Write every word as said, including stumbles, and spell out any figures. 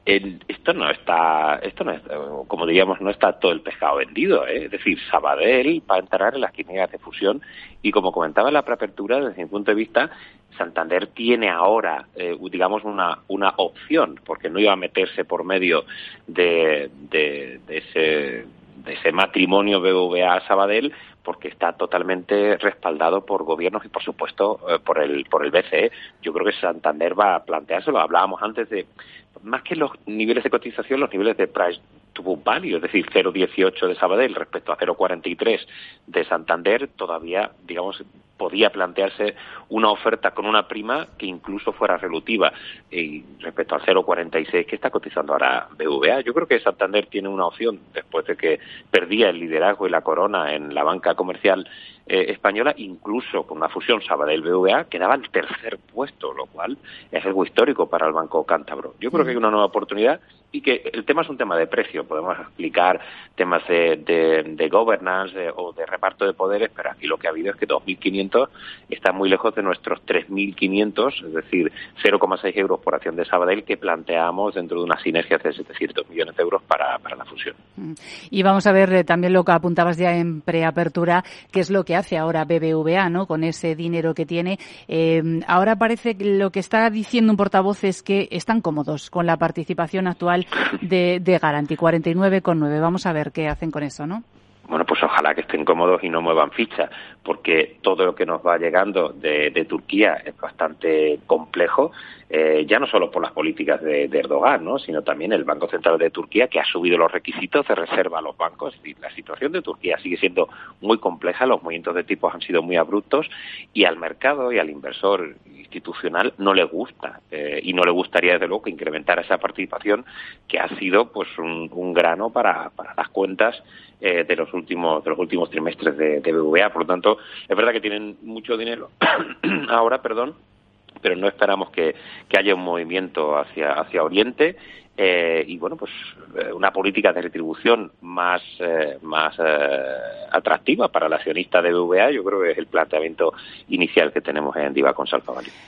El, esto no está, esto no es, como diríamos, no está todo el pescado vendido, ¿eh? Es decir, Sabadell va a entrar en las quinielas de fusión y, como comentaba en la preapertura, desde mi punto de vista, Santander tiene ahora, eh, digamos, una una opción, porque no iba a meterse por medio de, de, de ese de ese matrimonio B B V A-Sabadell, porque está totalmente respaldado por gobiernos y, por supuesto, eh, por el por el B C E. Yo creo que Santander va a planteárselo. Hablábamos antes de, más que los niveles de cotización, los niveles de price to book value, es decir, cero coma dieciocho de Sabadell respecto a cero coma cuarenta y tres de Santander, todavía, digamos, podía plantearse una oferta con una prima que incluso fuera relutiva, y respecto al cero coma cuarenta y seis que está cotizando ahora B B V A. Yo creo que Santander tiene una opción, después de que perdía el liderazgo y la corona en la banca comercial eh, española, incluso con una fusión Sabadell-B B V A, quedaba el tercer puesto, lo cual es algo histórico para el Banco Cántabro. Yo creo que hay una nueva oportunidad y que el tema es un tema de precio. Podemos explicar temas de, de, de governance de, o de reparto de poderes, pero aquí lo que ha habido es que dos mil quinientos está muy lejos de nuestros tres mil quinientos, es decir, cero coma seis euros por acción de Sabadell, que planteamos dentro de unas sinergias de setecientos millones de euros para, para la fusión. Y vamos a ver eh, también lo que apuntabas ya en preapertura, que es lo que hace ahora B B V A, ¿no?, con ese dinero que tiene. Eh, ahora parece que lo que está diciendo un portavoz es que están cómodos con la participación actual de, de Garanti, cuarenta y nueve coma nueve. Vamos a ver qué hacen con eso, ¿no? Bueno, pues ojalá que estén cómodos y no muevan ficha, porque todo lo que nos va llegando de, de Turquía es bastante complejo, eh, ya no solo por las políticas de, de Erdogan, ¿no?, sino también el Banco Central de Turquía, que ha subido los requisitos de reserva a los bancos. Y la situación de Turquía sigue siendo muy compleja, los movimientos de tipos han sido muy abruptos y al mercado y al inversor institucional no le gusta, eh, y no le gustaría, desde luego, que incrementara esa participación, que ha sido pues un, un grano para, para las cuentas eh, de los últimos de los últimos trimestres de, de B B V A. Por lo tanto, es verdad que tienen mucho dinero ahora, perdón, pero no esperamos que, que haya un movimiento hacia hacia Oriente. Eh, y bueno, pues una política de retribución más eh, más eh, atractiva para el accionista de B B V A, yo creo que es el planteamiento inicial que tenemos en Diva Consal Family.